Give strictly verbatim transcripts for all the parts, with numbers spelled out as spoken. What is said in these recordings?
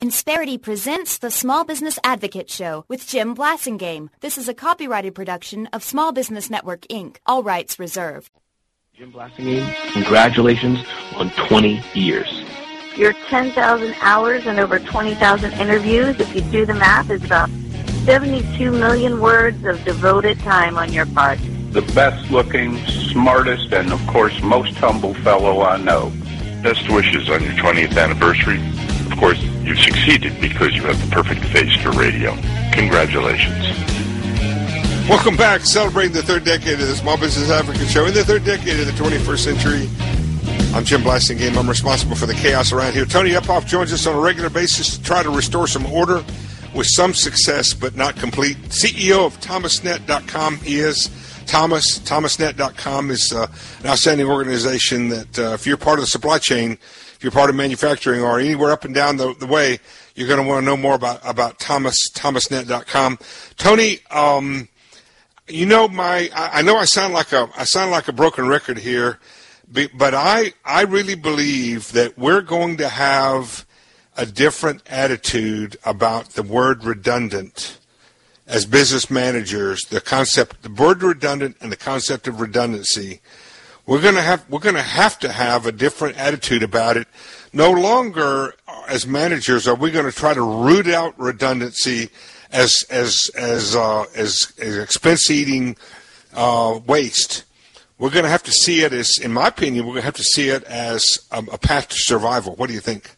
Insperity presents the Small Business Advocate Show with Jim Blasingame. This is a copyrighted production of Small Business Network, Incorporated. All rights reserved. Jim Blasingame, congratulations on twenty years. Your ten thousand hours and over twenty thousand interviews, if you do the math, is about seventy-two million words of devoted time on your part. The best-looking, smartest, and, of course, most humble fellow I know. Best wishes on your twentieth anniversary. Of course, you've succeeded because you have the perfect face for radio. Congratulations. Welcome back. Celebrating the third decade of the Small Business Advocate Show. In the third decade of the twenty-first century, I'm Jim Blasingame. I'm responsible for the chaos around here. Tony Uphoff joins us on a regular basis to try to restore some order with some success, but not complete. C E O of Thomas Net dot com. He is Thomas. Thomas Net dot com is uh, an outstanding organization that uh, if you're part of the supply chain, if you're part of manufacturing or anywhere up and down the, the way, you're going to want to know more about, about Thomas, Thomas Net dot com. Tony, um, you know, my, I, I know I sound like a, I sound like a broken record here, but I, I really believe that we're going to have a different attitude about the word redundant as business managers. The concept, the word redundant and the concept of redundancy. We're going to have we're going to have to have a different attitude about it. No longer, as managers, are we going to try to root out redundancy as as as uh, as, as expense-eating uh, waste. We're going to have to see it as, in my opinion, we're going to have to see it as a, a path to survival. What do you think?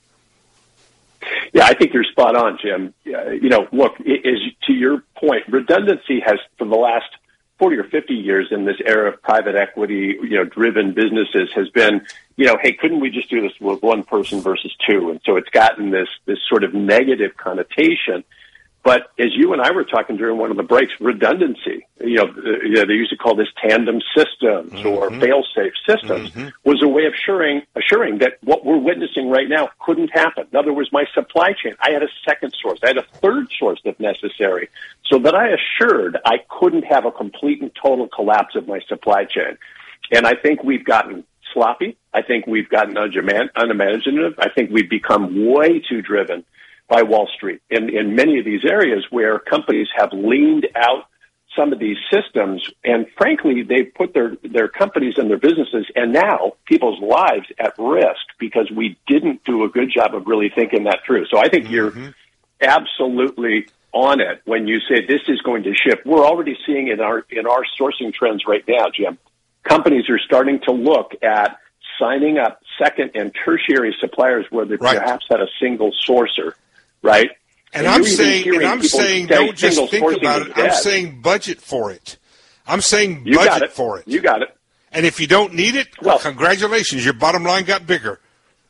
Yeah, I think you're spot on, Jim. Uh, you know, look, it is, to your point, redundancy has, for the last forty or fifty years in this era of private equity, you know, driven businesses has been, you know, hey, couldn't we just do this with one person versus two? And so it's gotten this, this sort of negative connotation. But as you and I were talking during one of the breaks, redundancy, you know, uh, you know they used to call this tandem systems mm-hmm. or fail-safe systems, mm-hmm. was a way of assuring, assuring that what we're witnessing right now couldn't happen. In other words, my supply chain, I had a second source. I had a third source if necessary, so that I assured I couldn't have a complete and total collapse of my supply chain. And I think we've gotten sloppy. I think we've gotten unimaginative. I think we've become way too driven by Wall Street in, in many of these areas where companies have leaned out some of these systems, and frankly, they've put their, their companies and their businesses and now people's lives at risk because we didn't do a good job of really thinking that through. So I think mm-hmm. you're absolutely on it when you say this is going to shift. We're already seeing in our in our sourcing trends right now, Jim. Companies are starting to look at signing up second and tertiary suppliers where they right. perhaps had a single sourcer. Right, and, and I'm saying, and I'm saying, don't just think about it. I'm saying budget for it. I'm saying you budget it. for it. You got it. And if you don't need it, well, congratulations, your bottom line got bigger.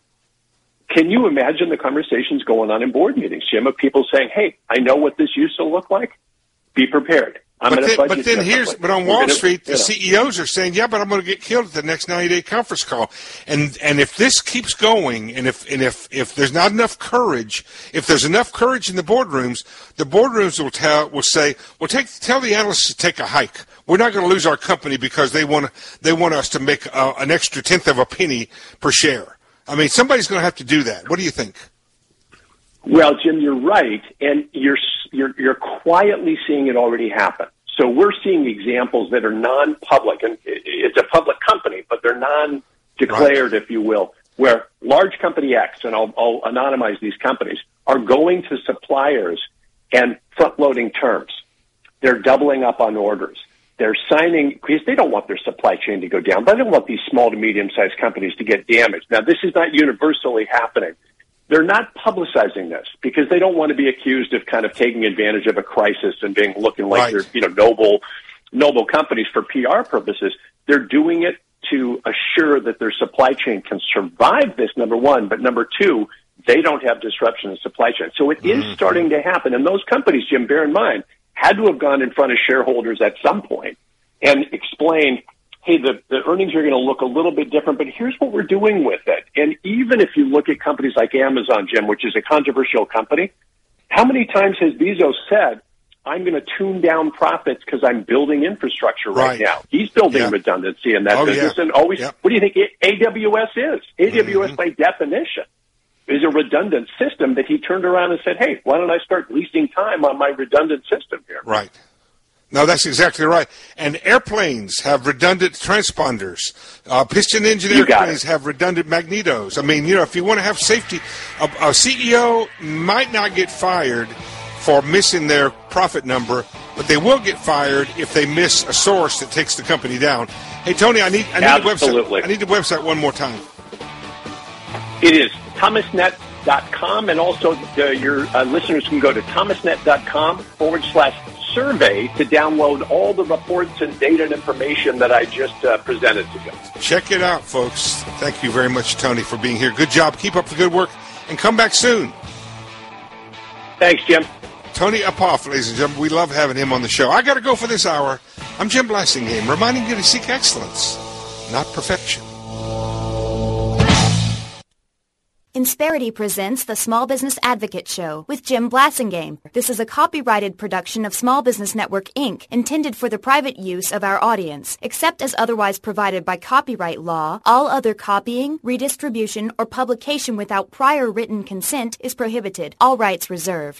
Can you imagine the conversations going on in board meetings, Jim, of people saying, "Hey, I know what this used to look like. Be prepared." I'm but, then, budget but then here's, but on Wall gonna, Street, the you know. C E Os are saying, "Yeah, but I'm going to get killed at the next ninety-day conference call." And and if this keeps going, and if and if if there's not enough courage, if there's enough courage in the boardrooms, the boardrooms will tell will say, "Well, take tell the analysts to take a hike. We're not going to lose our company because they want they want us to make uh, an extra tenth of a penny per share." I mean, somebody's going to have to do that. What do you think? Well, Jim, you're right, and you're you're you're quietly seeing it already happen. So we're seeing examples that are non-public, and it's a public company, but they're non-declared, right. if you will, where large company X, and I'll, I'll anonymize these companies, are going to suppliers and front-loading terms. They're doubling up on orders. They're signing, because they don't want their supply chain to go down. They don't want these small to medium-sized companies to get damaged. Now, this is not universally happening. They're not publicizing this because they don't want to be accused of kind of taking advantage of a crisis and being looking like right. they're, you know, noble, noble companies for P R purposes. They're doing it to assure that their supply chain can survive this, number one, but number two, they don't have disruption in supply chain. So it mm-hmm. is starting to happen. And those companies, Jim, bear in mind, had to have gone in front of shareholders at some point and explained, hey, the, the earnings are going to look a little bit different, but here's what we're doing with it. And even if you look at companies like Amazon, Jim, which is a controversial company, how many times has Bezos said, I'm going to tune down profits because I'm building infrastructure right, right now? He's building yeah. redundancy in that oh, business. Yeah. And always, yeah. what do you think A W S is? A W S, mm-hmm. by definition, is a redundant system that he turned around and said, hey, why don't I start leasing time on my redundant system here? Right. No, that's exactly right. And airplanes have redundant transponders. Uh, piston engine airplanes have redundant magnetos. I mean, you know, if you want to have safety, a, a C E O might not get fired for missing their profit number, but they will get fired if they miss a source that takes the company down. Hey, Tony, I need, I need the website. I need the website one more time. It is thomas net dot com, and also uh, your uh, listeners can go to thomasnet.com forward slash survey to download all the reports and data and information that I just uh, presented to you. Check it out, folks. Thank you very much, Tony, for being here. Good job. Keep up the good work, and come back soon. Thanks, Jim. Tony Uphoff, ladies and gentlemen. We love having him on the show. I got to go for this hour. I'm Jim Blasingame, reminding you to seek excellence, not perfection. Insperity presents the Small Business Advocate Show with Jim Blasingame. This is a copyrighted production of Small Business Network, Incorporated, intended for the private use of our audience. Except as otherwise provided by copyright law, all other copying, redistribution, or publication without prior written consent is prohibited. All rights reserved.